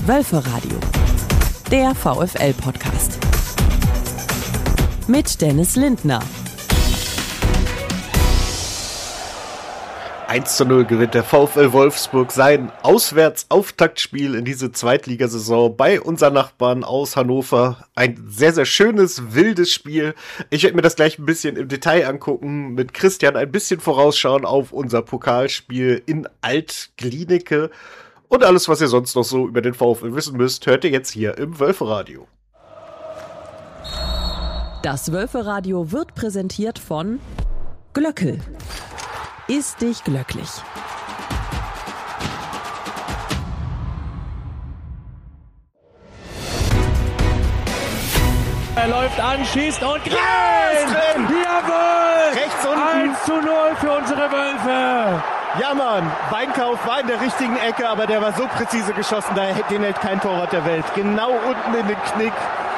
Wölferadio, der VfL-Podcast. Mit Dennis Lindner. 1:0 gewinnt der VfL Wolfsburg sein Auswärtsauftaktspiel in diese Zweitligasaison bei unseren Nachbarn aus Hannover. Ein sehr, sehr schönes, wildes Spiel. Ich werde mir das gleich ein bisschen im Detail angucken, mit Christian ein bisschen vorausschauen auf unser Pokalspiel in Alt-Glienicke. Und alles, was ihr sonst noch so über den VfL wissen müsst, hört ihr jetzt hier im Wölferadio. Das Wölferadio wird präsentiert von Glöckl. Ist dich glücklich. Er läuft an, schießt und drin! Jawohl! Rechts unten. 1:0 für unsere Wölfe. Ja, Mann, Weinkauf war in der richtigen Ecke, aber der war so präzise geschossen, den hält kein Torwart der Welt. Genau unten in den Knick.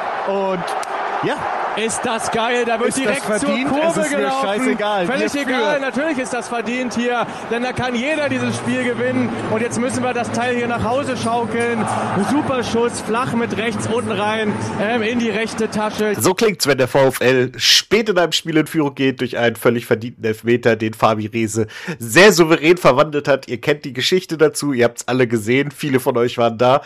Und ja. Ist das geil, da wird ist direkt zur verdient? Kurve Es ist mir gelaufen. scheißegal. Völlig egal, natürlich ist das verdient hier, denn da kann jeder dieses Spiel gewinnen. Und jetzt müssen wir das Teil hier nach Hause schaukeln. Super Schuss, flach mit rechts unten rein, in die rechte Tasche. So klingt's, wenn der VfL spät in einem Spiel in Führung geht durch einen völlig verdienten Elfmeter, den Fabi Rehse sehr souverän verwandelt hat. Ihr kennt die Geschichte dazu, ihr habt's alle gesehen, viele von euch waren da.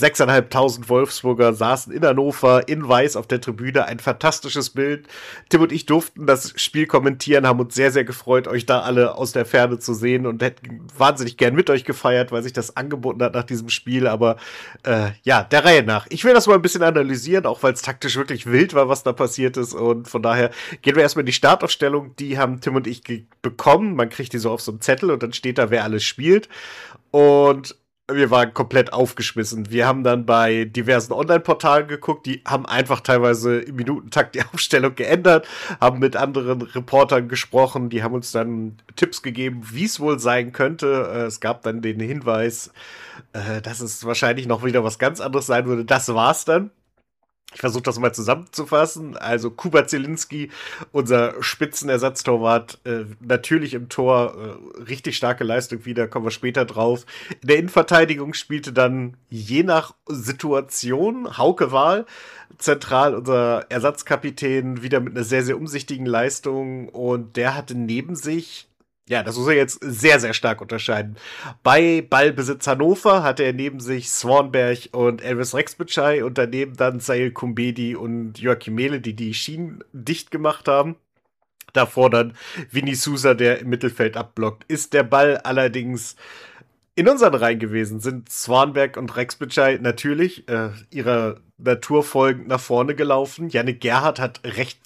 6.500 Wolfsburger saßen in Hannover, in Weiß auf der Tribüne, ein fantastisches Bild. Tim und ich durften das Spiel kommentieren, haben uns sehr, sehr gefreut, euch da alle aus der Ferne zu sehen und hätten wahnsinnig gern mit euch gefeiert, weil sich das angeboten hat nach diesem Spiel, aber ja, der Reihe nach. Ich will das mal ein bisschen analysieren, auch weil es taktisch wirklich wild war, was da passiert ist, und von daher gehen wir erstmal in die Startaufstellung. Die haben Tim und ich bekommen, man kriegt die so auf so einem Zettel und dann steht da, wer alles spielt, und wir waren komplett aufgeschmissen. Wir haben dann bei diversen Online-Portalen geguckt, die haben einfach teilweise im Minutentakt die Aufstellung geändert, haben mit anderen Reportern gesprochen, die haben uns dann Tipps gegeben, wie es wohl sein könnte. Es gab dann den Hinweis, dass es wahrscheinlich noch wieder was ganz anderes sein würde. Das war's dann. Ich versuche das mal zusammenzufassen. Also Kuba Zielinski, unser Spitzenersatztorwart, natürlich im Tor, richtig starke Leistung wieder, kommen wir später drauf. In der Innenverteidigung spielte dann je nach Situation Hauke Wahl, zentral unser Ersatzkapitän, wieder mit einer sehr, sehr umsichtigen Leistung, und der hatte neben sich, ja, das muss er jetzt sehr, sehr stark unterscheiden. Bei Ballbesitz Hannover hatte er neben sich Swanberg und Elvis Rexbitschei und daneben dann Sail Kumbedi und Joachim Mehle, die Schienen dicht gemacht haben. Davor dann Vinny Sousa, der im Mittelfeld abblockt. Ist der Ball allerdings in unseren Reihen gewesen, sind Swanberg und Rexbitschei natürlich ihrer Natur folgend nach vorne gelaufen. Yannick Gerhardt hat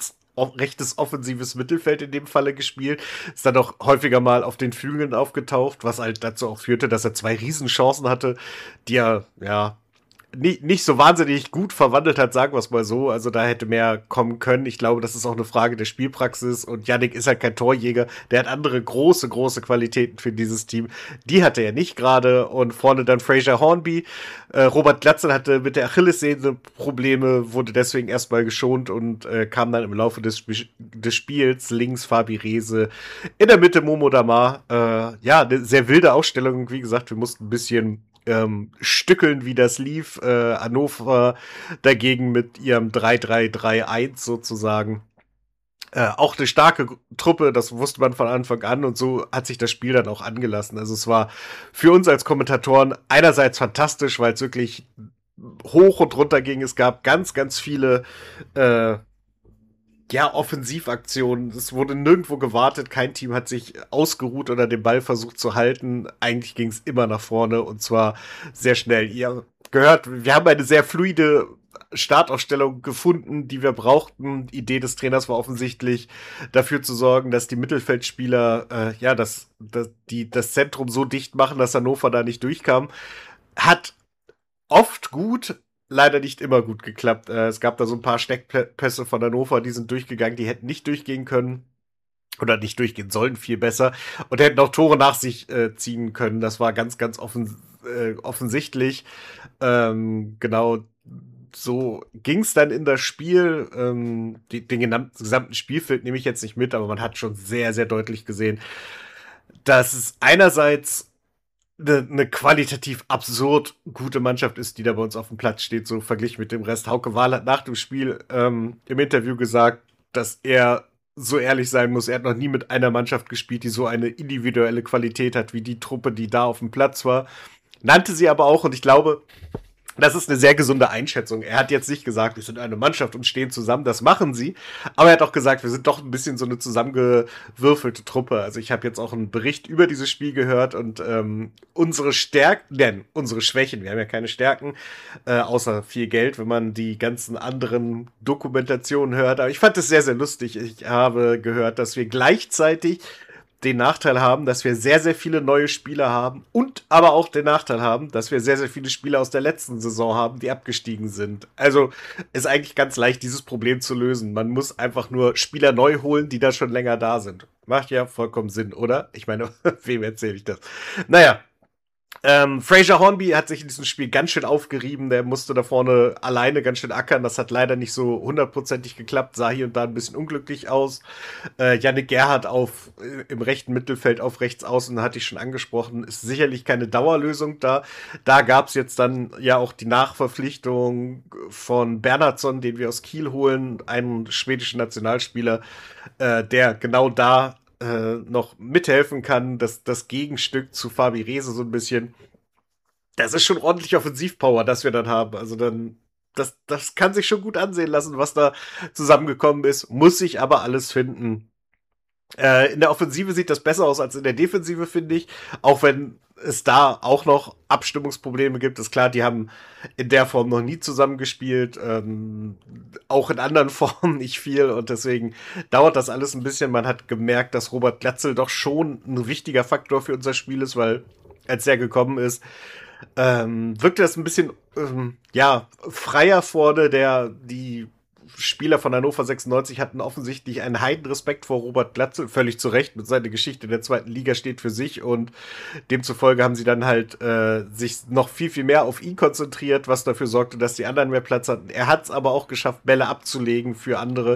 rechtes offensives Mittelfeld in dem Falle gespielt, ist dann auch häufiger mal auf den Flügeln aufgetaucht, was halt dazu auch führte, dass er 2 Riesenchancen hatte, die er, ja, nicht so wahnsinnig gut verwandelt hat, sagen wir es mal so. Also da hätte mehr kommen können. Ich glaube, das ist auch eine Frage der Spielpraxis, und Yannick ist halt kein Torjäger. Der hat andere große Qualitäten für dieses Team. Die hatte er nicht gerade. Und vorne dann Fraser Hornby. Robert Glatzel hatte mit der Achillessehne Probleme, wurde deswegen erstmal geschont und kam dann im Laufe des Spiels. Links Fabi Rehse, in der Mitte Momo Damar. Ja, eine sehr wilde Ausstellung. Wie gesagt, wir mussten ein bisschen stückeln, wie das lief. Hannover dagegen mit ihrem 3-3-3-1 sozusagen. Auch eine starke Truppe, das wusste man von Anfang an, und so hat sich das Spiel dann auch angelassen. Also es war für uns als Kommentatoren einerseits fantastisch, weil es wirklich hoch und runter ging. Es gab ganz, ganz viele Offensivaktionen. Es wurde nirgendwo gewartet. Kein Team hat sich ausgeruht oder den Ball versucht zu halten. Eigentlich ging es immer nach vorne, und zwar sehr schnell. Ihr gehört, wir haben eine sehr fluide Startaufstellung gefunden, die wir brauchten. Die Idee des Trainers war offensichtlich, dafür zu sorgen, dass die Mittelfeldspieler das Zentrum so dicht machen, dass Hannover da nicht durchkam. Hat oft gut, leider nicht immer gut geklappt. Es gab da so ein paar Steckpässe von Hannover, die sind durchgegangen, die hätten nicht durchgehen können. Oder nicht durchgehen sollen, viel besser. Und hätten auch Tore nach sich ziehen können. Das war ganz, ganz offensichtlich. Genau so ging's dann in das Spiel. Den gesamten Spielfeld nehme ich jetzt nicht mit, aber man hat schon sehr, sehr deutlich gesehen, dass es einerseits eine qualitativ absurd gute Mannschaft ist, die da bei uns auf dem Platz steht, so verglichen mit dem Rest. Hauke Wahl hat nach dem Spiel im Interview gesagt, dass er so ehrlich sein muss, er hat noch nie mit einer Mannschaft gespielt, die so eine individuelle Qualität hat, wie die Truppe, die da auf dem Platz war. Nannte sie aber auch, und ich glaube, das ist eine sehr gesunde Einschätzung. Er hat jetzt nicht gesagt, wir sind eine Mannschaft und stehen zusammen, das machen sie. Aber er hat auch gesagt, wir sind doch ein bisschen so eine zusammengewürfelte Truppe. Also ich habe jetzt auch einen Bericht über dieses Spiel gehört und unsere Schwächen, wir haben ja keine Stärken, außer viel Geld, wenn man die ganzen anderen Dokumentationen hört. Aber ich fand es sehr, sehr lustig. Ich habe gehört, dass wir gleichzeitig den Nachteil haben, dass wir sehr, sehr viele neue Spieler haben und aber auch den Nachteil haben, dass wir sehr, sehr viele Spieler aus der letzten Saison haben, die abgestiegen sind. Also ist eigentlich ganz leicht, dieses Problem zu lösen. Man muss einfach nur Spieler neu holen, die da schon länger da sind. Macht ja vollkommen Sinn, oder? Ich meine, wem erzähle ich das? Naja. Fraser Hornby hat sich in diesem Spiel ganz schön aufgerieben, der musste da vorne alleine ganz schön ackern, das hat leider nicht so hundertprozentig geklappt, sah hier und da ein bisschen unglücklich aus. Yannick Gerhardt im rechten Mittelfeld auf rechts außen, hatte ich schon angesprochen, ist sicherlich keine Dauerlösung da. Da gab's jetzt dann ja auch die Nachverpflichtung von Bernhardsson, den wir aus Kiel holen, einen schwedischen Nationalspieler, der genau da noch mithelfen kann, das Gegenstück zu Fabi Rehse so ein bisschen. Das ist schon ordentlich Offensivpower, das wir dann haben. Also das kann sich schon gut ansehen lassen, was da zusammengekommen ist. Muss sich aber alles finden. In der Offensive sieht das besser aus als in der Defensive, finde ich. Auch wenn es da auch noch Abstimmungsprobleme gibt. Ist klar, die haben in der Form noch nie zusammengespielt. Auch in anderen Formen nicht viel. Und deswegen dauert das alles ein bisschen. Man hat gemerkt, dass Robert Glatzel doch schon ein wichtiger Faktor für unser Spiel ist, weil als er gekommen ist, wirkte das ein bisschen freier vorne. Die Spieler von Hannover 96 hatten offensichtlich einen Heidenrespekt vor Robert Glatzel, völlig zu Recht, mit seiner Geschichte der zweiten Liga steht für sich und demzufolge haben sie dann halt sich noch viel, viel mehr auf ihn konzentriert, was dafür sorgte, dass die anderen mehr Platz hatten. Er hat es aber auch geschafft, Bälle abzulegen für andere.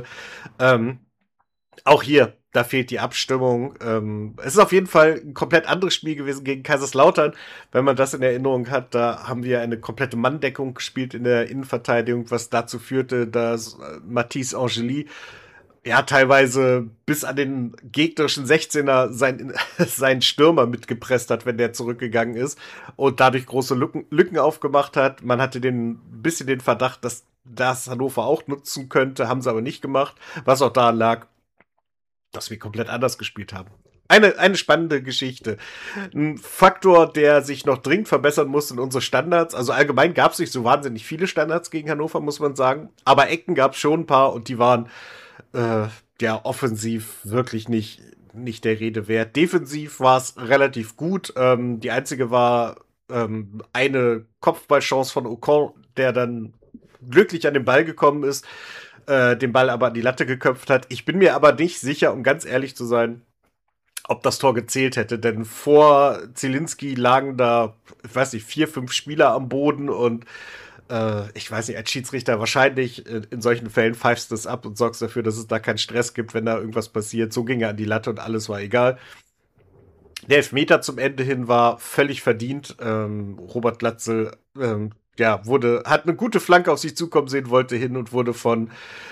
Auch hier, da fehlt die Abstimmung. Es ist auf jeden Fall ein komplett anderes Spiel gewesen gegen Kaiserslautern. Wenn man das in Erinnerung hat, da haben wir eine komplette Manndeckung gespielt in der Innenverteidigung, was dazu führte, dass Mathis Angeli ja teilweise bis an den gegnerischen 16er seinen Stürmer mitgepresst hat, wenn der zurückgegangen ist und dadurch große Lücken aufgemacht hat. Man hatte ein bisschen den Verdacht, dass das Hannover auch nutzen könnte, haben sie aber nicht gemacht, was auch daran lag, dass wir komplett anders gespielt haben. Eine spannende Geschichte. Ein Faktor, der sich noch dringend verbessern muss, sind unsere Standards. Also allgemein gab es nicht so wahnsinnig viele Standards gegen Hannover, muss man sagen. Aber Ecken gab es schon ein paar und die waren offensiv wirklich nicht der Rede wert. Defensiv war es relativ gut. Die einzige war eine Kopfballchance von Ocon, der dann glücklich an den Ball gekommen ist, den Ball aber an die Latte geköpft hat. Ich bin mir aber nicht sicher, um ganz ehrlich zu sein, ob das Tor gezählt hätte, denn vor Zielinski lagen da, ich weiß nicht, 4, 5 Spieler am Boden und ich weiß nicht, als Schiedsrichter wahrscheinlich in solchen Fällen pfeifst du es ab und sorgst dafür, dass es da keinen Stress gibt, wenn da irgendwas passiert. So ging er an die Latte und alles war egal. Der Elfmeter zum Ende hin war völlig verdient. Robert Glatzel hat eine gute Flanke auf sich zukommen sehen, wollte hin und wurde vom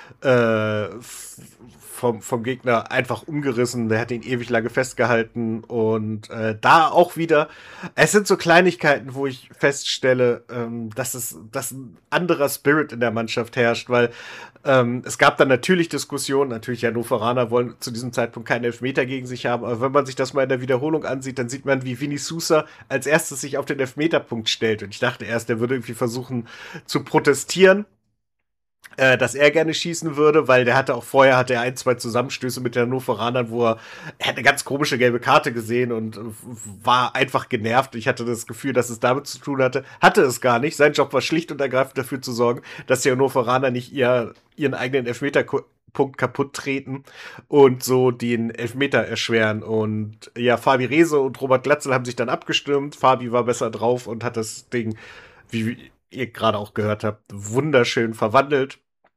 Gegner einfach umgerissen. Der hat ihn ewig lange festgehalten und da auch wieder, es sind so Kleinigkeiten, wo ich feststelle, dass ein anderer Spirit in der Mannschaft herrscht, weil es gab dann natürlich Diskussionen, natürlich Hannoveraner wollen zu diesem Zeitpunkt keinen Elfmeter gegen sich haben, aber wenn man sich das mal in der Wiederholung ansieht, dann sieht man, wie Vinny Sousa als erstes sich auf den Elfmeterpunkt stellt und ich dachte erst, der würde irgendwie versuchen zu protestieren, dass er gerne schießen würde, weil er 1, 2 Zusammenstöße mit den Hannoveranern, wo er hat eine ganz komische gelbe Karte gesehen und war einfach genervt. Ich hatte das Gefühl, dass es damit zu tun hatte. Hatte es gar nicht. Sein Job war schlicht und ergreifend dafür zu sorgen, dass die Hannoveraner nicht ihren eigenen Elfmeterpunkt kaputt treten und so den Elfmeter erschweren. Und ja, Fabi Rehse und Robert Glatzel haben sich dann abgestimmt. Fabi war besser drauf und hat das Ding, wie ihr gerade auch gehört habt, wunderschön verwandelt.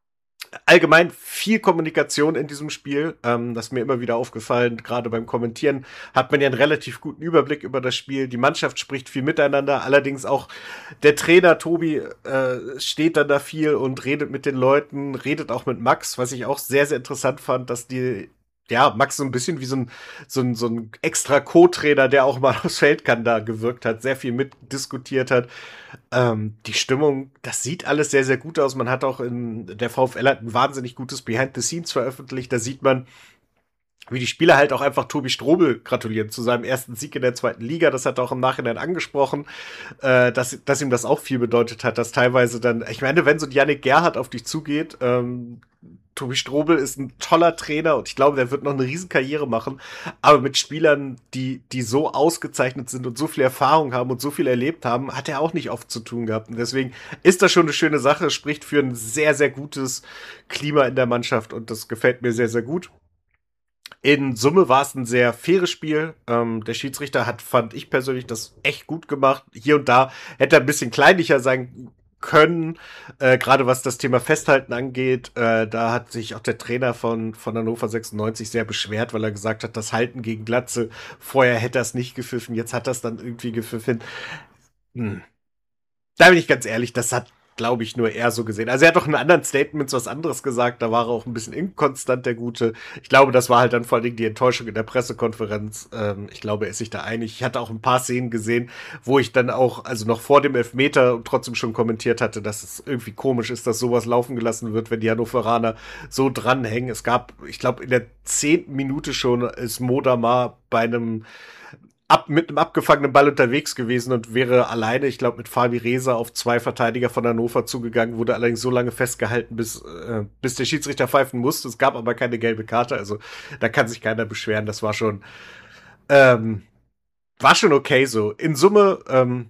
allgemein viel Kommunikation in diesem Spiel. Das ist mir immer wieder aufgefallen. Gerade beim Kommentieren hat man ja einen relativ guten Überblick über das Spiel. Die Mannschaft spricht viel miteinander. Allerdings auch der Trainer Tobi steht dann da viel und redet mit den Leuten, redet auch mit Max, was ich auch sehr, sehr interessant fand, dass Max so ein bisschen wie so ein extra Co-Trainer, der auch mal aufs Feld kann, da gewirkt hat, sehr viel mitdiskutiert hat. Die Stimmung, das sieht alles sehr, sehr gut aus. Man hat auch der VfL hat ein wahnsinnig gutes Behind the Scenes veröffentlicht. Da sieht man, wie die Spieler halt auch einfach Tobi Strobel gratulieren zu seinem ersten Sieg in der 2. Liga. Das hat er auch im Nachhinein angesprochen, dass ihm das auch viel bedeutet hat, dass teilweise dann, ich meine, wenn so ein Yannick Gerhardt auf dich zugeht, Tobi Strobel ist ein toller Trainer und ich glaube, der wird noch eine Riesenkarriere machen. Aber mit Spielern, die so ausgezeichnet sind und so viel Erfahrung haben und so viel erlebt haben, hat er auch nicht oft zu tun gehabt. Und deswegen ist das schon eine schöne Sache. Es spricht für ein sehr, sehr gutes Klima in der Mannschaft und das gefällt mir sehr, sehr gut. In Summe war es ein sehr faires Spiel. Der Schiedsrichter fand ich persönlich, das echt gut gemacht. Hier und da hätte er ein bisschen kleinlicher sein können, gerade was das Thema Festhalten angeht. Da hat sich auch der Trainer von Hannover 96 sehr beschwert, weil er gesagt hat, das Halten gegen Glatze, vorher hätte er es nicht gepfiffen, jetzt hat er es dann irgendwie gepfiffen. Da bin ich ganz ehrlich, das hat, glaube ich, nur er so gesehen. Also er hat doch in anderen Statements was anderes gesagt, da war er auch ein bisschen inkonstant, der Gute. Ich glaube, das war halt dann vor allen Dingen die Enttäuschung in der Pressekonferenz. Ich glaube, er ist sich da einig. Ich hatte auch ein paar Szenen gesehen, wo ich dann auch, also noch vor dem Elfmeter trotzdem schon kommentiert hatte, dass es irgendwie komisch ist, dass sowas laufen gelassen wird, wenn die Hannoveraner so dranhängen. Es gab, ich glaube, in der 10. Minute schon ist Modamar mit einem abgefangenen Ball unterwegs gewesen und wäre alleine, ich glaube, mit Fabi Reza auf 2 Verteidiger von Hannover zugegangen, wurde allerdings so lange festgehalten, bis der Schiedsrichter pfeifen musste. Es gab aber keine gelbe Karte, also da kann sich keiner beschweren. Das war schon okay so. In Summe,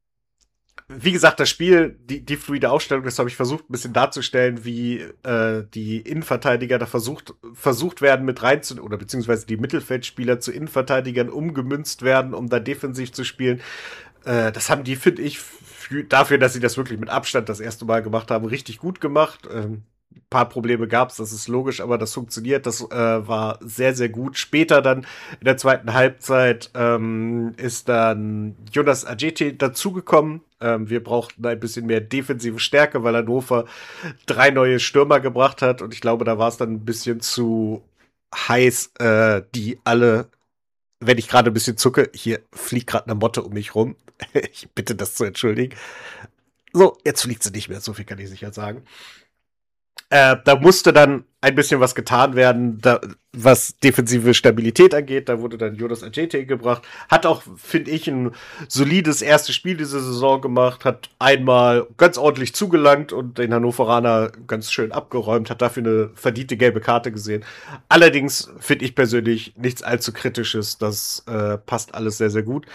wie gesagt, das Spiel, die fluide Aufstellung, das habe ich versucht, ein bisschen darzustellen, wie die Innenverteidiger da versucht werden mit oder beziehungsweise die Mittelfeldspieler zu Innenverteidigern umgemünzt werden, um da defensiv zu spielen. Das haben die, finde ich, dafür, dass sie das wirklich mit Abstand das erste Mal gemacht haben, richtig gut gemacht. Ein paar Probleme gab's, das ist logisch, aber das funktioniert, das war sehr, sehr gut. Später dann in der 2. Halbzeit ist dann Jonas Ajeti dazugekommen. Wir brauchten ein bisschen mehr defensive Stärke, weil Hannover 3 neue Stürmer gebracht hat und ich glaube, da war es dann ein bisschen zu heiß, die alle, wenn ich gerade ein bisschen zucke, hier fliegt gerade eine Motte um mich rum. Ich bitte das zu entschuldigen. So, jetzt fliegt sie nicht mehr, so viel kann ich sicher sagen. Da musste dann ein bisschen was getan werden, was defensive Stabilität angeht. Da wurde dann Jonas Ajeti gebracht. Hat auch, finde ich, ein solides erstes Spiel diese Saison gemacht. Hat einmal ganz ordentlich zugelangt und den Hannoveraner ganz schön abgeräumt. Hat dafür eine verdiente gelbe Karte gesehen. Allerdings finde ich persönlich nichts allzu Kritisches. Das passt alles sehr, sehr gut.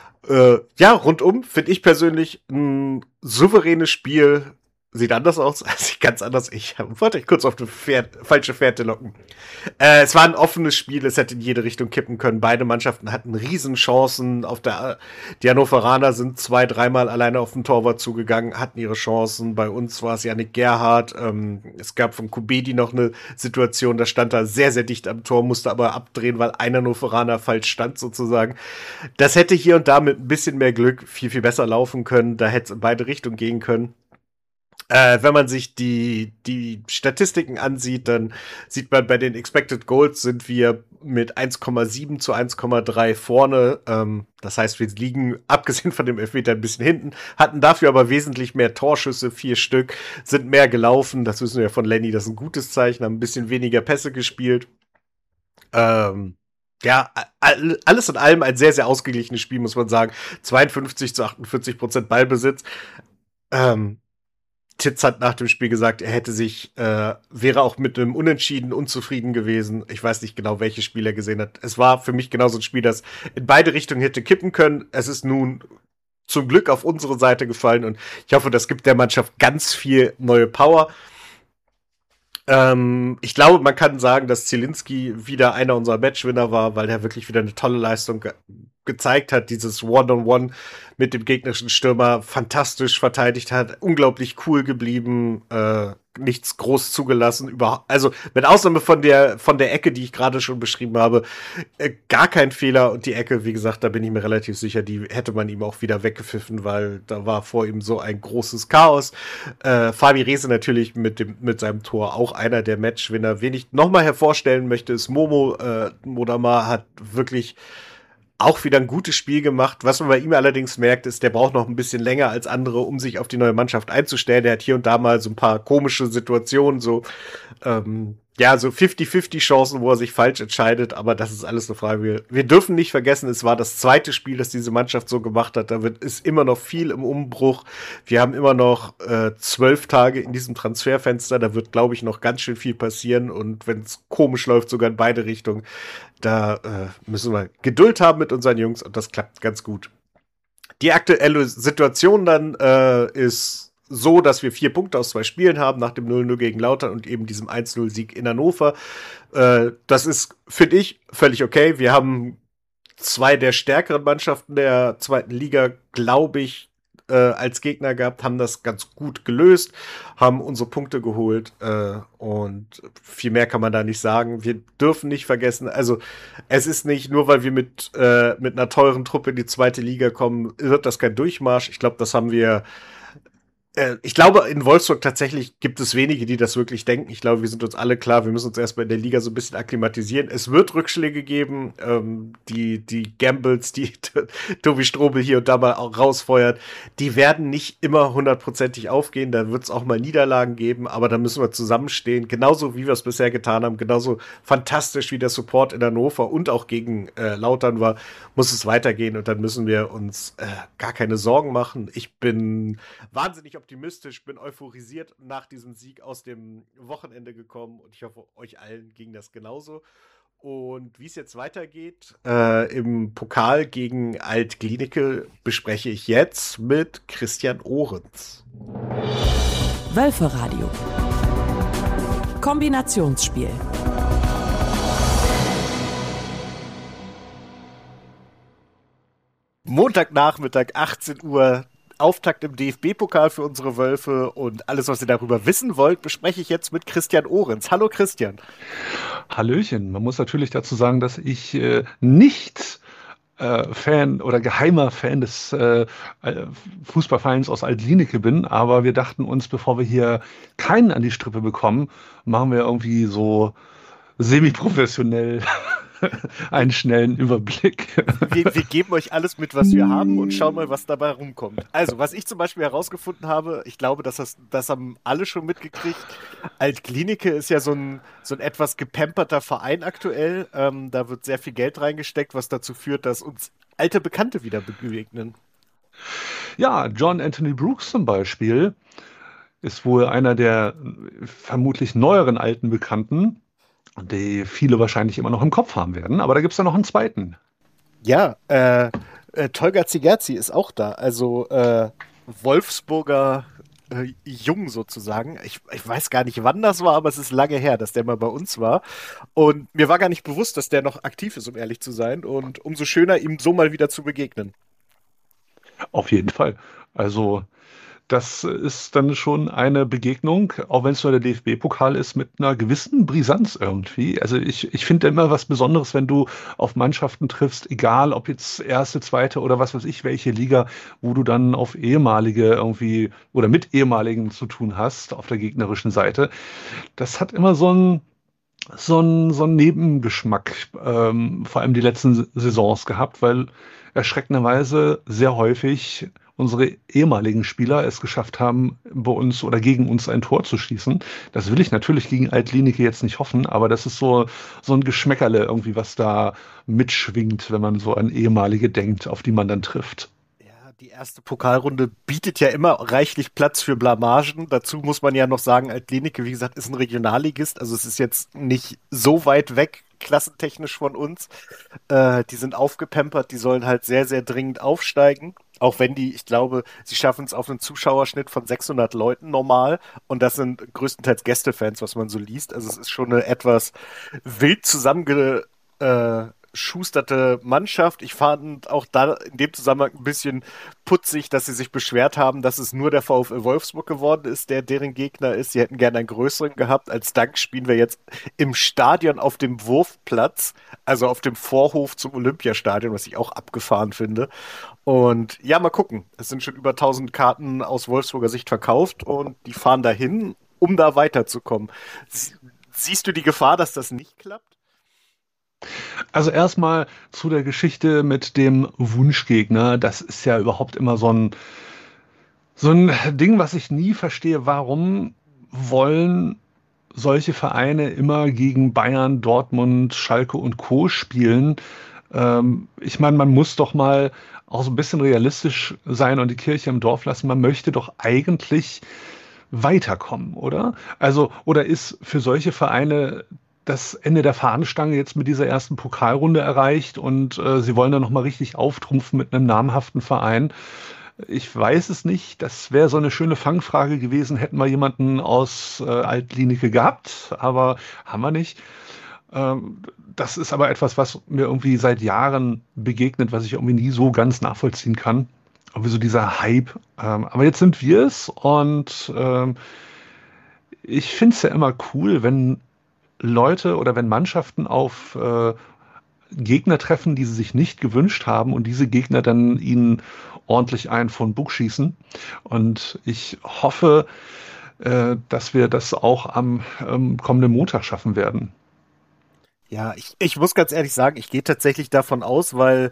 Rundum finde ich persönlich ein souveränes Spiel. Sieht anders aus, sieht ganz anders. Ich wollte euch kurz auf eine falsche Fährte locken. Es war ein offenes Spiel, es hätte in jede Richtung kippen können. Beide Mannschaften hatten Riesenchancen. Die Hannoveraner sind 2-3 Mal alleine auf den Torwart zugegangen, hatten ihre Chancen. Bei uns war es Yannick Gerhardt. Es gab von Kubedi noch eine Situation, da stand er sehr, sehr dicht am Tor, musste aber abdrehen, weil ein Hannoveraner falsch stand sozusagen. Das hätte hier und da mit ein bisschen mehr Glück viel, viel besser laufen können. Da hätte es in beide Richtungen gehen können. Wenn man sich die Statistiken ansieht, dann sieht man, bei den Expected Goals sind wir mit 1,7 zu 1,3 vorne. Das heißt, wir liegen, abgesehen von dem Elfmeter, ein bisschen hinten, hatten dafür aber wesentlich mehr Torschüsse, 4 Stück, sind mehr gelaufen. Das wissen wir von Lenny, das ist ein gutes Zeichen, haben ein bisschen weniger Pässe gespielt. Alles in allem ein sehr, sehr ausgeglichenes Spiel, muss man sagen. 52 zu 48% Ballbesitz. Titz hat nach dem Spiel gesagt, er wäre auch mit einem Unentschieden unzufrieden gewesen. Ich weiß nicht genau, welches Spiel er gesehen hat. Es war für mich genauso ein Spiel, das in beide Richtungen hätte kippen können. Es ist nun zum Glück auf unsere Seite gefallen und ich hoffe, das gibt der Mannschaft ganz viel neue Power. Ich glaube, man kann sagen, dass Zielinski wieder einer unserer Matchwinner war, weil er wirklich wieder eine tolle Leistung gezeigt hat, dieses One-on-One mit dem gegnerischen Stürmer fantastisch verteidigt hat, unglaublich cool geblieben, nichts groß zugelassen, also mit Ausnahme von der Ecke, die ich gerade schon beschrieben habe, gar kein Fehler, und die Ecke, wie gesagt, da bin ich mir relativ sicher, die hätte man ihm auch wieder weggepfiffen, weil da war vor ihm so ein großes Chaos. Fabi Rehse natürlich mit seinem Tor auch einer der Matchwinner. Wen ich nochmal hervorstellen möchte, ist Momo Modamar, hat wirklich auch wieder ein gutes Spiel gemacht. Was man bei ihm allerdings merkt, ist, der braucht noch ein bisschen länger als andere, um sich auf die neue Mannschaft einzustellen. Der hat hier und da mal so ein paar komische Situationen, so 50-50 Chancen, wo er sich falsch entscheidet, aber das ist alles eine Frage. Wir dürfen nicht vergessen, es war das zweite Spiel, das diese Mannschaft so gemacht hat. Ist immer noch viel im Umbruch. Wir haben immer noch 12 Tage in diesem Transferfenster. Da wird, glaube ich, noch ganz schön viel passieren, und wenn es komisch läuft, sogar in beide Richtungen, da müssen wir Geduld haben mit unseren Jungs, und das klappt ganz gut. Die aktuelle Situation dann ist so, dass wir 4 Punkte aus 2 Spielen haben, nach dem 0-0 gegen Lautern und eben diesem 1-0-Sieg in Hannover. Das ist, finde ich, völlig okay. Wir haben 2 der stärkeren Mannschaften der zweiten Liga, glaube ich, als Gegner gehabt, haben das ganz gut gelöst, haben unsere Punkte geholt, und viel mehr kann man da nicht sagen. Wir dürfen nicht vergessen, also es ist nicht, nur weil wir mit einer teuren Truppe in die zweite Liga kommen, wird das kein Durchmarsch. Ich glaube, das haben wir ich glaube, in Wolfsburg tatsächlich gibt es wenige, die das wirklich denken. Ich glaube, wir sind uns alle klar, wir müssen uns erstmal in der Liga so ein bisschen akklimatisieren. Es wird Rückschläge geben, die Gambles, die Tobi Strobel hier und da mal auch rausfeuert, die werden nicht immer 100%ig aufgehen. Da wird es auch mal Niederlagen geben, aber da müssen wir zusammenstehen. Genauso wie wir es bisher getan haben, genauso fantastisch wie der Support in Hannover und auch gegen Lautern war, muss es weitergehen, und dann müssen wir uns gar keine Sorgen machen. Ich bin wahnsinnig optimistisch, bin euphorisiert nach diesem Sieg aus dem Wochenende gekommen, und ich hoffe, euch allen ging das genauso. Und wie es jetzt weitergeht im Pokal gegen Alt-Glienicke, bespreche ich jetzt mit Christian Ohrens. Wölferadio. Kombinationsspiel. Montagnachmittag, 18 Uhr, Auftakt im DFB-Pokal für unsere Wölfe, und alles, was ihr darüber wissen wollt, bespreche ich jetzt mit Christian Ohrens. Hallo Christian. Hallöchen. Man muss natürlich dazu sagen, dass ich nicht Fan oder geheimer Fan des Fußballvereins aus Alt-Glienicke bin, aber wir dachten uns, bevor wir hier keinen an die Strippe bekommen, machen wir irgendwie so semi-professionell einen schnellen Überblick. Wir geben euch alles mit, was wir haben, und schauen mal, was dabei rumkommt. Also, was ich zum Beispiel herausgefunden habe, ich glaube, das haben alle schon mitgekriegt, Alt-Glienicke ist ja so ein etwas gepamperter Verein aktuell. Da wird sehr viel Geld reingesteckt, was dazu führt, dass uns alte Bekannte wieder begegnen. Ja, John Anthony Brooks zum Beispiel ist wohl einer der vermutlich neueren alten Bekannten, die viele wahrscheinlich immer noch im Kopf haben werden. Aber da gibt es ja noch einen zweiten. Ja, Tolga Zigerzi ist auch da. Also Wolfsburger Jung sozusagen. Ich weiß gar nicht, wann das war, aber es ist lange her, dass der mal bei uns war. Und mir war gar nicht bewusst, dass der noch aktiv ist, um ehrlich zu sein. Und umso schöner, ihm so mal wieder zu begegnen. Auf jeden Fall. Also das ist dann schon eine Begegnung, auch wenn es nur der DFB-Pokal ist, mit einer gewissen Brisanz irgendwie. Also ich finde immer was Besonderes, wenn du auf Mannschaften triffst, egal ob jetzt erste, zweite oder was weiß ich, welche Liga, wo du dann auf ehemalige irgendwie oder mit ehemaligen zu tun hast auf der gegnerischen Seite. Das hat immer so einen Nebengeschmack, vor allem die letzten Saisons gehabt, weil erschreckenderweise sehr häufig unsere ehemaligen Spieler es geschafft haben, bei uns oder gegen uns ein Tor zu schießen. Das will ich natürlich gegen Alt-Glienicke jetzt nicht hoffen, aber das ist so ein Geschmäckerle irgendwie, was da mitschwingt, wenn man so an ehemalige denkt, auf die man dann trifft. Ja, die erste Pokalrunde bietet ja immer reichlich Platz für Blamagen. Dazu muss man ja noch sagen, Alt-Glienicke, wie gesagt, ist ein Regionalligist, also es ist jetzt nicht so weit weg, klassentechnisch von uns. Die sind aufgepampert, die sollen halt sehr, sehr dringend aufsteigen. Auch wenn ich glaube, sie schaffen es auf einen Zuschauerschnitt von 600 Leuten normal. Und das sind größtenteils Gästefans, was man so liest. Also es ist schon eine etwas wild zusammengestellte zusammengeschusterte Mannschaft. Ich fand auch da in dem Zusammenhang ein bisschen putzig, dass sie sich beschwert haben, dass es nur der VfL Wolfsburg geworden ist, der deren Gegner ist. Sie hätten gerne einen größeren gehabt. Als Dank spielen wir jetzt im Stadion auf dem Wurfplatz, also auf dem Vorhof zum Olympiastadion, was ich auch abgefahren finde. Und ja, mal gucken. Es sind schon über 1000 Karten aus Wolfsburger Sicht verkauft und die fahren dahin, um da weiterzukommen. Siehst du die Gefahr, dass das nicht klappt? Also erstmal zu der Geschichte mit dem Wunschgegner. Das ist ja überhaupt immer so ein Ding, was ich nie verstehe. Warum wollen solche Vereine immer gegen Bayern, Dortmund, Schalke und Co. spielen? Ich meine, man muss doch mal auch so ein bisschen realistisch sein und die Kirche im Dorf lassen. Man möchte doch eigentlich weiterkommen, oder? Also, oder ist für solche Vereine das Ende der Fahnenstange jetzt mit dieser ersten Pokalrunde erreicht und sie wollen dann nochmal richtig auftrumpfen mit einem namhaften Verein? Ich weiß es nicht. Das wäre so eine schöne Fangfrage gewesen, hätten wir jemanden aus Altlinike gehabt, aber haben wir nicht. Das ist aber etwas, was mir irgendwie seit Jahren begegnet, was ich irgendwie nie so ganz nachvollziehen kann. Irgendwie so dieser Hype. Aber jetzt sind wir es und ich finde es ja immer cool, wenn Leute oder wenn Mannschaften auf Gegner treffen, die sie sich nicht gewünscht haben und diese Gegner dann ihnen ordentlich einen von Bug schießen. Und ich hoffe, dass wir das auch am kommenden Montag schaffen werden. Ja, ich muss ganz ehrlich sagen, ich gehe tatsächlich davon aus, weil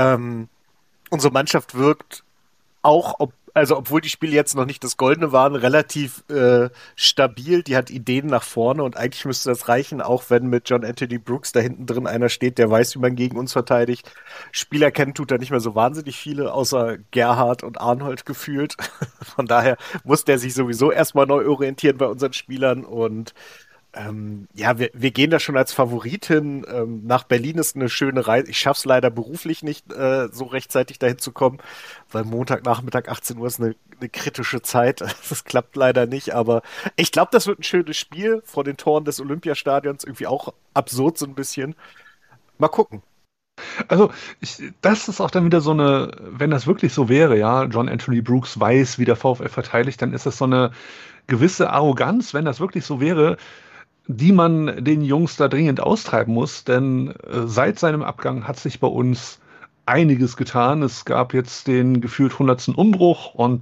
unsere Mannschaft wirkt auch, obwohl die Spiele jetzt noch nicht das Goldene waren, relativ stabil. Die hat Ideen nach vorne und eigentlich müsste das reichen, auch wenn mit John Anthony Brooks da hinten drin einer steht, der weiß, wie man gegen uns verteidigt. Spieler kennen tut er nicht mehr so wahnsinnig viele, außer Gerhard und Arnold gefühlt. Von daher muss der sich sowieso erstmal neu orientieren bei unseren Spielern und ja, wir gehen da schon als Favorit hin. Nach Berlin ist eine schöne Reise. Ich schaff's leider beruflich nicht, so rechtzeitig dahin zu kommen, weil Montagnachmittag 18 Uhr ist eine kritische Zeit. Das klappt leider nicht, aber ich glaube, das wird ein schönes Spiel vor den Toren des Olympiastadions. Irgendwie auch absurd so ein bisschen. Mal gucken. Also, das ist auch dann wieder so eine, wenn das wirklich so wäre, ja, John Anthony Brooks weiß, wie der VfL verteidigt, dann ist das so eine gewisse Arroganz, wenn das wirklich so wäre, die man den Jungs da dringend austreiben muss, denn seit seinem Abgang hat sich bei uns einiges getan. Es gab jetzt den gefühlt 100. Umbruch und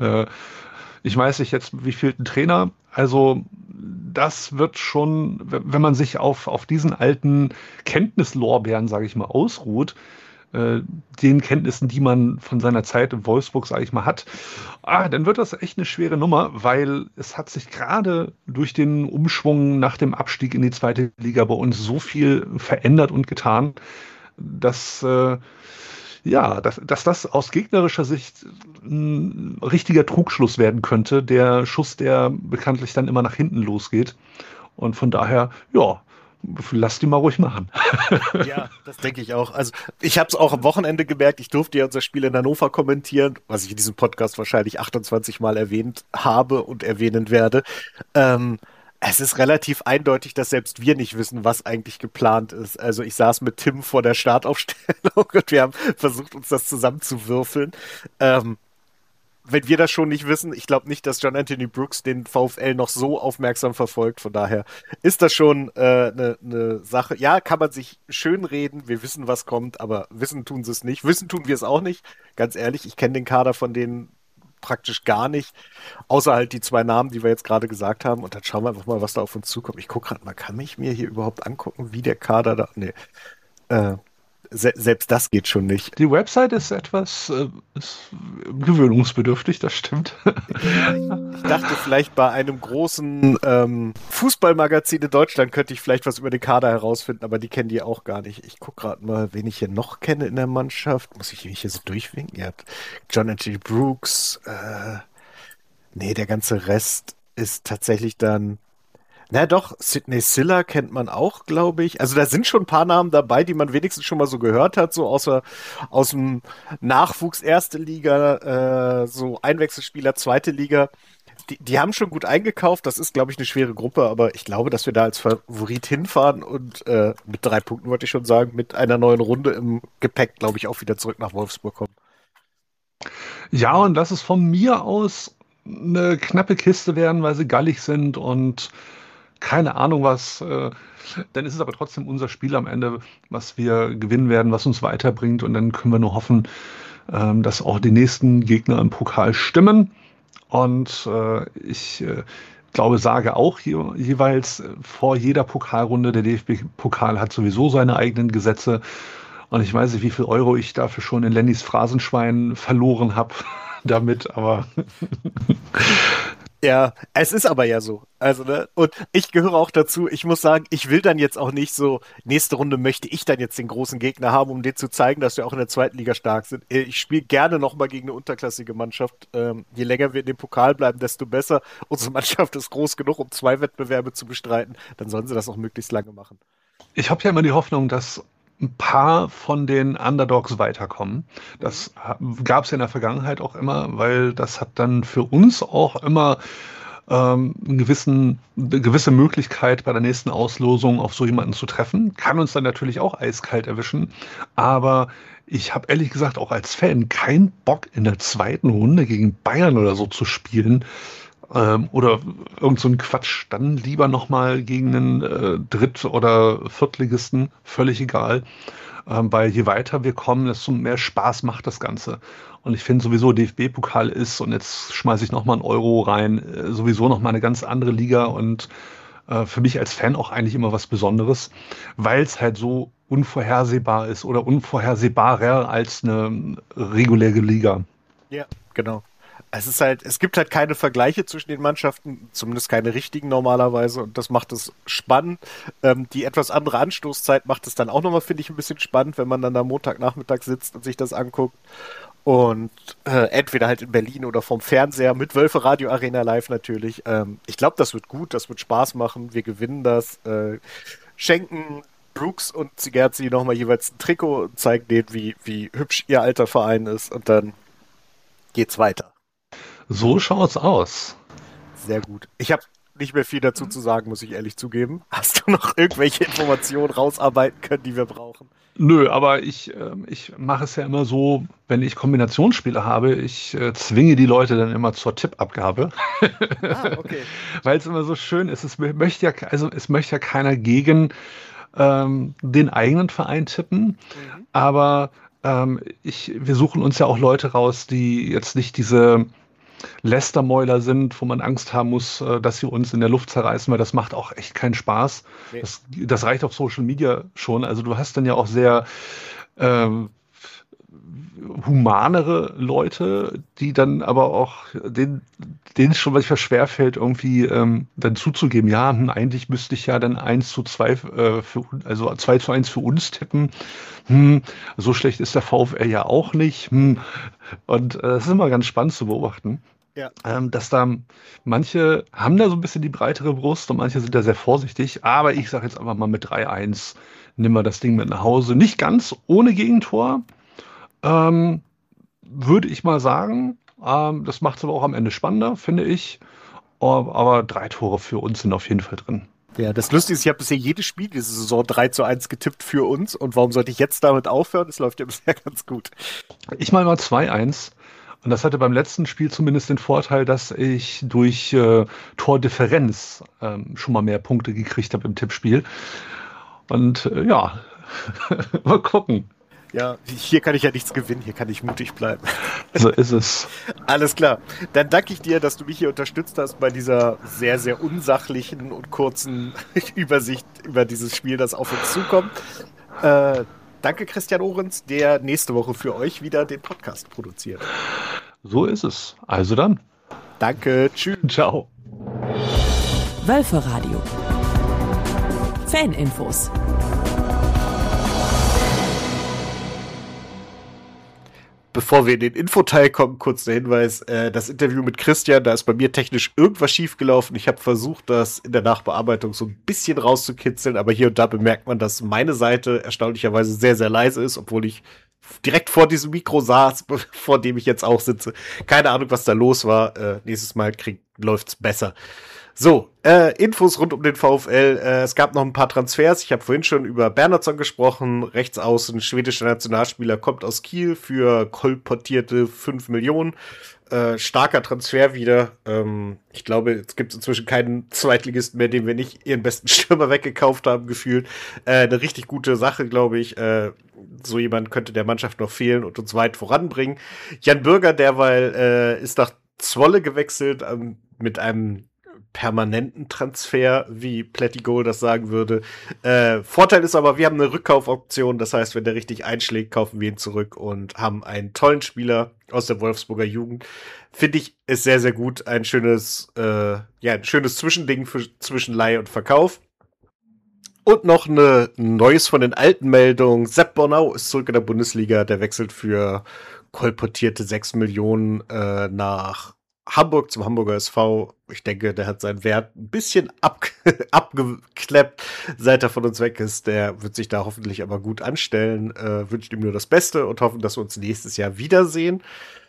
ich weiß nicht jetzt wievielten Trainer. Also das wird schon, wenn man sich auf diesen alten Kenntnislorbeeren, sage ich mal, ausruht, den Kenntnissen, die man von seiner Zeit in Wolfsburg, sage ich mal, hat, dann wird das echt eine schwere Nummer, weil es hat sich gerade durch den Umschwung nach dem Abstieg in die zweite Liga bei uns so viel verändert und getan, dass dass das aus gegnerischer Sicht ein richtiger Trugschluss werden könnte, der Schuss, der bekanntlich dann immer nach hinten losgeht. Und von daher, ja, lass die mal ruhig machen. Ja, das denke ich auch. Also ich habe es auch am Wochenende gemerkt, ich durfte ja unser Spiel in Hannover kommentieren, was ich in diesem Podcast wahrscheinlich 28 Mal erwähnt habe und erwähnen werde. Es ist relativ eindeutig, dass selbst wir nicht wissen, was eigentlich geplant ist. Also ich saß mit Tim vor der Startaufstellung und wir haben versucht, uns das zusammenzuwürfeln. Wenn wir das schon nicht wissen, ich glaube nicht, dass John Anthony Brooks den VfL noch so aufmerksam verfolgt. Von daher ist das schon eine Sache. Ja, kann man sich schön reden. Wir wissen, was kommt, aber wissen tun sie es nicht. Wissen tun wir es auch nicht. Ganz ehrlich, ich kenne den Kader von denen praktisch gar nicht. Außer halt die zwei Namen, die wir jetzt gerade gesagt haben. Und dann schauen wir einfach mal, was da auf uns zukommt. Ich gucke gerade mal, kann ich mir hier überhaupt angucken, wie der Kader da... Nee. Selbst das geht schon nicht. Die Website ist etwas ist gewöhnungsbedürftig, das stimmt. Ja, ich dachte vielleicht bei einem großen Fußballmagazin in Deutschland könnte ich vielleicht was über den Kader herausfinden, aber die kennen die auch gar nicht. Ich gucke gerade mal, wen ich hier noch kenne in der Mannschaft. Muss ich mich hier so durchwinken? Ja, John Anthony Brooks. Nee, der ganze Rest ist tatsächlich dann... Na doch, Sidney Siller kennt man auch, glaube ich. Also da sind schon ein paar Namen dabei, die man wenigstens schon mal so gehört hat, so aus dem Nachwuchs erste Liga, so Einwechselspieler zweite Liga. Die haben schon gut eingekauft. Das ist, glaube ich, eine schwere Gruppe, aber ich glaube, dass wir da als Favorit hinfahren und mit 3 Punkten, wollte ich schon sagen, mit einer neuen Runde im Gepäck, glaube ich, auch wieder zurück nach Wolfsburg kommen. Ja, und lass es von mir aus eine knappe Kiste werden, weil sie gallig sind und keine Ahnung was. Dann ist es aber trotzdem unser Spiel am Ende, was wir gewinnen werden, was uns weiterbringt. Und dann können wir nur hoffen, dass auch die nächsten Gegner im Pokal stimmen. Und ich glaube, sage auch jeweils vor jeder Pokalrunde, der DFB-Pokal hat sowieso seine eigenen Gesetze. Und ich weiß nicht, wie viel Euro ich dafür schon in Lennys Phrasenschwein verloren habe damit, aber Ja, es ist aber ja so. Also, ne? Und ich gehöre auch dazu. Ich muss sagen, ich will dann jetzt auch nicht so, nächste Runde möchte ich dann jetzt den großen Gegner haben, um dir zu zeigen, dass wir auch in der zweiten Liga stark sind. Ich spiele gerne nochmal gegen eine unterklassige Mannschaft. Je länger wir in dem Pokal bleiben, desto besser. Unsere Mannschaft ist groß genug, um 2 Wettbewerbe zu bestreiten. Dann sollen sie das auch möglichst lange machen. ich habe ja immer die Hoffnung, dass ein paar von den Underdogs weiterkommen. Das gab es ja in der Vergangenheit auch immer, weil das hat dann für uns auch immer eine gewisse Möglichkeit bei der nächsten Auslosung auf so jemanden zu treffen. Kann uns dann natürlich auch eiskalt erwischen. Aber ich habe ehrlich gesagt auch als Fan keinen Bock in der zweiten Runde gegen Bayern oder so zu spielen. Oder irgend so ein Quatsch. Dann lieber nochmal gegen einen Dritt- oder Viertligisten. Völlig egal. Weil je weiter wir kommen, desto mehr Spaß macht das Ganze. Und ich finde sowieso, DFB-Pokal ist, und jetzt schmeiße ich nochmal einen Euro rein, sowieso nochmal eine ganz andere Liga und für mich als Fan auch eigentlich immer was Besonderes, weil es halt so unvorhersehbar ist oder unvorhersehbarer als eine reguläre Liga. Ja, genau. Es gibt halt keine Vergleiche zwischen den Mannschaften, zumindest keine richtigen normalerweise, und das macht es spannend. Die etwas andere Anstoßzeit macht es dann auch nochmal, finde ich, ein bisschen spannend, wenn man dann am Montagnachmittag sitzt und sich das anguckt. Und entweder halt in Berlin oder vom Fernseher mit Wölfe Radio Arena Live natürlich. Ich glaube, das wird gut, das wird Spaß machen, wir gewinnen das. Schenken Brooks und Zigerzi nochmal jeweils ein Trikot und zeigen denen, wie hübsch ihr alter Verein ist, und dann geht's weiter. So schaut's aus. Sehr gut. Ich habe nicht mehr viel dazu zu sagen, muss ich ehrlich zugeben. Hast du noch irgendwelche Informationen rausarbeiten können, die wir brauchen? Nö, aber ich mache es ja immer so, wenn ich Kombinationsspiele habe, ich zwinge die Leute dann immer zur Tippabgabe. Okay. Weil es immer so schön ist. Es möchte ja keiner gegen den eigenen Verein tippen, aber wir suchen uns ja auch Leute raus, die jetzt nicht diese Lästermäuler sind, wo man Angst haben muss, dass sie uns in der Luft zerreißen, weil das macht auch echt keinen Spaß. Nee. Das reicht auf Social Media schon. Also du hast dann ja auch sehr humanere Leute, die dann aber auch denen es schon manchmal schwerfällt, irgendwie dann zuzugeben, ja, eigentlich müsste ich ja dann 1:2 also 2:1 für uns tippen. So schlecht ist der VfL ja auch nicht. Und das ist immer ganz spannend zu beobachten. Ja. Dass da manche haben da so ein bisschen die breitere Brust und manche sind da sehr vorsichtig. Aber ich sage jetzt einfach mal mit 3:1 nehmen wir das Ding mit nach Hause. Nicht ganz ohne Gegentor, würde ich mal sagen. Das macht es aber auch am Ende spannender, finde ich. Aber 3 Tore für uns sind auf jeden Fall drin. Ja, das Lustige ist, ich habe bisher jedes Spiel diese Saison 3:1 getippt für uns. Und warum sollte ich jetzt damit aufhören? Es läuft ja bisher ganz gut. Ich mal 2:1. Und das hatte beim letzten Spiel zumindest den Vorteil, dass ich durch Tordifferenz schon mal mehr Punkte gekriegt habe im Tippspiel. Und ja, mal gucken. Ja, hier kann ich ja nichts gewinnen, hier kann ich mutig bleiben. So ist es. Alles klar. Dann danke ich dir, dass du mich hier unterstützt hast bei dieser sehr, sehr unsachlichen und kurzen Übersicht über dieses Spiel, das auf uns zukommt. Danke, Christian Ohrens, der nächste Woche für euch wieder den Podcast produziert. So ist es. Also dann. Danke, tschüss. Ciao. Wölfe Radio. Faninfos. Bevor wir in den Infoteil kommen, kurz der Hinweis, das Interview mit Christian, da ist bei mir technisch irgendwas schiefgelaufen. Ich habe versucht, das in der Nachbearbeitung so ein bisschen rauszukitzeln, aber hier und da bemerkt man, dass meine Seite erstaunlicherweise sehr, sehr leise ist, obwohl ich direkt vor diesem Mikro saß, vor dem ich jetzt auch sitze. Keine Ahnung, was da los war. Nächstes Mal kriegt läuft's besser. So, Infos rund um den VfL. Es gab noch ein paar Transfers. Ich habe vorhin schon über Bernhardsson gesprochen. Rechts außen, schwedischer Nationalspieler, kommt aus Kiel für kolportierte 5 Millionen. Starker Transfer wieder. Ich glaube, es gibt inzwischen keinen Zweitligisten mehr, den wir nicht ihren besten Stürmer weggekauft haben, gefühlt. Eine richtig gute Sache, glaube ich. So jemand könnte der Mannschaft noch fehlen und uns weit voranbringen. Jan Bürger derweil ist nach Zwolle gewechselt mit einem permanenten Transfer, wie Plättigol das sagen würde. Vorteil ist aber, wir haben eine Rückkaufoption. Das heißt, wenn der richtig einschlägt, kaufen wir ihn zurück und haben einen tollen Spieler aus der Wolfsburger Jugend. Finde ich, ist sehr, sehr gut. Ein schönes Zwischending zwischen Leihe und Verkauf. Und noch ein neues von den alten Meldungen. Sepp Bornau ist zurück in der Bundesliga. Der wechselt für kolportierte 6 Millionen nach Hamburg zum Hamburger SV. Ich denke, der hat seinen Wert ein bisschen abgekleppt, seit er von uns weg ist. Der wird sich da hoffentlich aber gut anstellen. Wünscht ihm nur das Beste und hoffen, dass wir uns nächstes Jahr wiedersehen.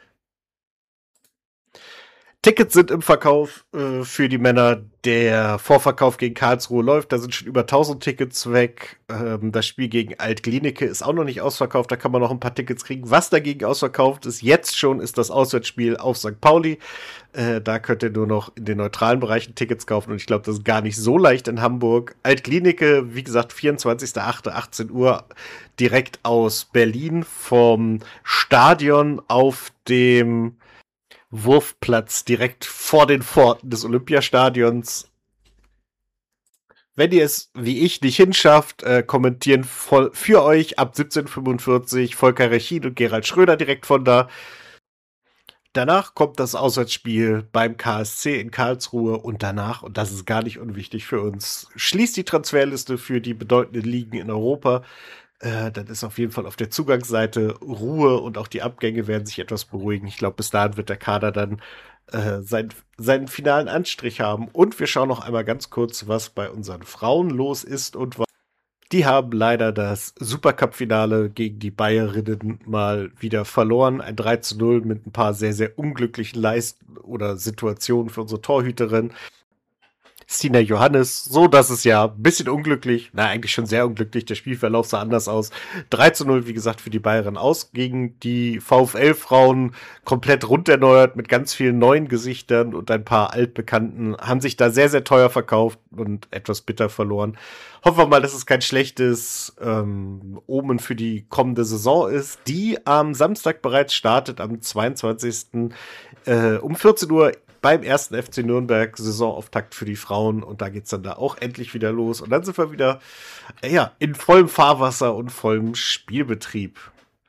Tickets sind im Verkauf für die Männer. Der Vorverkauf gegen Karlsruhe läuft. Da sind schon über 1000 Tickets weg. Das Spiel gegen Alt-Klinike ist auch noch nicht ausverkauft. Da kann man noch ein paar Tickets kriegen. Was dagegen ausverkauft ist, jetzt schon, ist das Auswärtsspiel auf St. Pauli. Da könnt ihr nur noch in den neutralen Bereichen Tickets kaufen. Und ich glaube, das ist gar nicht so leicht in Hamburg. Alt-Klinike, wie gesagt, 24.08., 18 Uhr, direkt aus Berlin vom Stadion auf dem Wurfplatz direkt vor den Pforten des Olympiastadions. Wenn ihr es, wie ich, nicht hinschafft, kommentieren für euch ab 17:45 Volker Rechin und Gerald Schröder direkt von da. Danach kommt das Auswärtsspiel beim KSC in Karlsruhe und danach, und das ist gar nicht unwichtig für uns, schließt die Transferliste für die bedeutenden Ligen in Europa. Dann ist auf jeden Fall auf der Zugangsseite Ruhe und auch die Abgänge werden sich etwas beruhigen. Ich glaube, bis dahin wird der Kader dann seinen finalen Anstrich haben. Und wir schauen noch einmal ganz kurz, was bei unseren Frauen los ist. Und die haben leider das Supercup-Finale gegen die Bayerinnen mal wieder verloren. Ein 3:0 mit ein paar sehr, sehr unglücklichen Leistungen oder Situationen für unsere Torhüterin Stina Johannes, so dass es ja ein bisschen unglücklich, eigentlich schon sehr unglücklich, der Spielverlauf sah anders aus. 3:0, wie gesagt, für die Bayern aus, gegen die VfL-Frauen komplett runderneuert mit ganz vielen neuen Gesichtern und ein paar altbekannten, haben sich da sehr, sehr teuer verkauft und etwas bitter verloren. Hoffen wir mal, dass es kein schlechtes Omen für die kommende Saison ist, die am Samstag bereits startet, am 22. Um 14 Uhr beim 1. FC Nürnberg, Saisonauftakt für die Frauen, und da geht's dann da auch endlich wieder los und dann sind wir wieder in vollem Fahrwasser und vollem Spielbetrieb.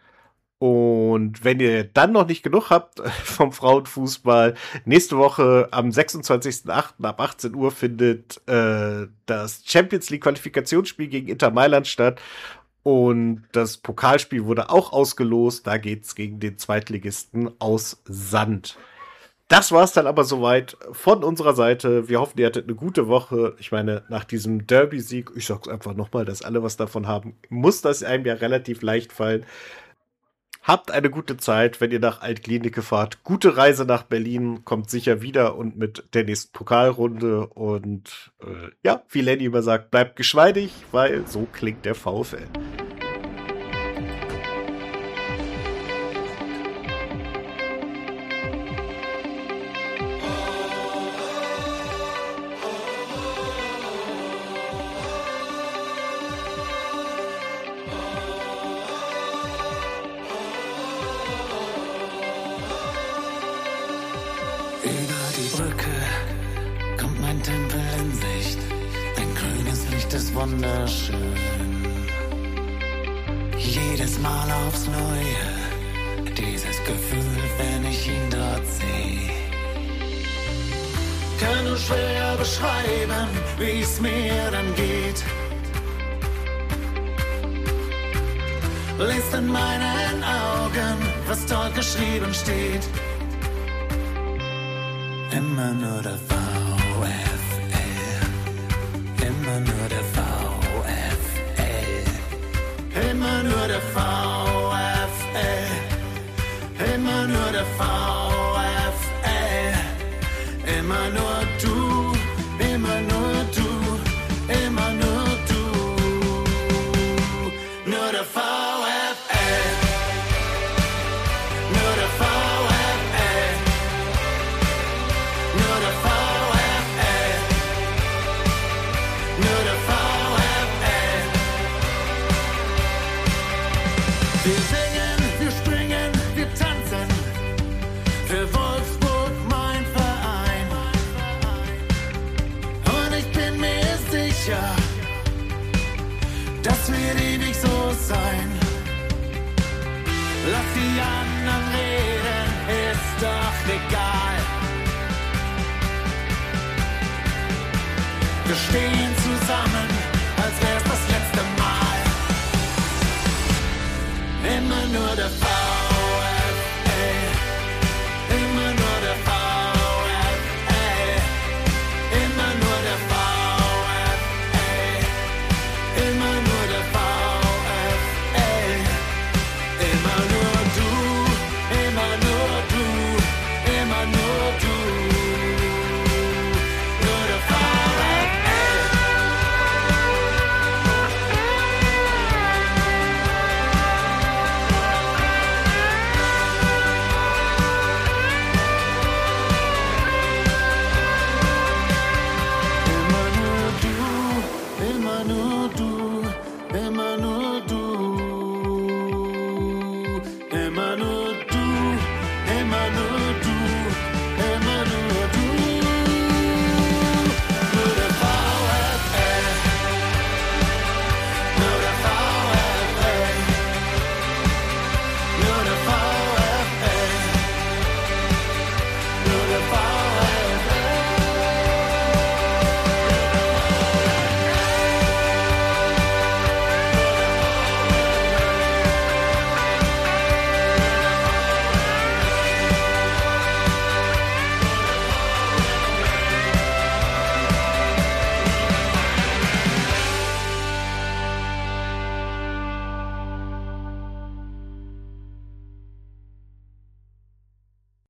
Und wenn ihr dann noch nicht genug habt vom Frauenfußball, nächste Woche am 26.08. ab 18 Uhr findet das Champions League Qualifikationsspiel gegen Inter Mailand statt. Und das Pokalspiel wurde auch ausgelost. Da geht's gegen den Zweitligisten aus Sand. Das war's dann aber soweit von unserer Seite. Wir hoffen, ihr hattet eine gute Woche. Ich meine, nach diesem Derby-Sieg, ich sag's einfach nochmal, dass alle was davon haben, muss das einem ja relativ leicht fallen. Habt eine gute Zeit, wenn ihr nach Alt-Klinike fahrt. Gute Reise nach Berlin, kommt sicher wieder und mit der nächsten Pokalrunde. Und wie Lenny immer sagt, bleibt geschmeidig, weil so klingt der VfL. Wunderschön. Jedes Mal aufs Neue, dieses Gefühl, wenn ich ihn dort sehe. Kann nur schwer beschreiben, wie es mir dann geht. Lest in meinen Augen, was dort geschrieben steht. Immer nur der VfL, immer nur der VfL. Immer nur der VfL, immer nur der VfL, Immer nur du, immer nur du, immer nur du. Nur der VfL, nur der VfL, nur der VfL, nur der VfL. Wir singen, wir springen, wir tanzen für Wolfsburg, mein Verein. Und ich bin mir sicher, das wird ewig so sein. Lass die anderen reden, ist doch egal. Wir stehen zusammen, als wär's das letzte Mal. Immer nur der Fall.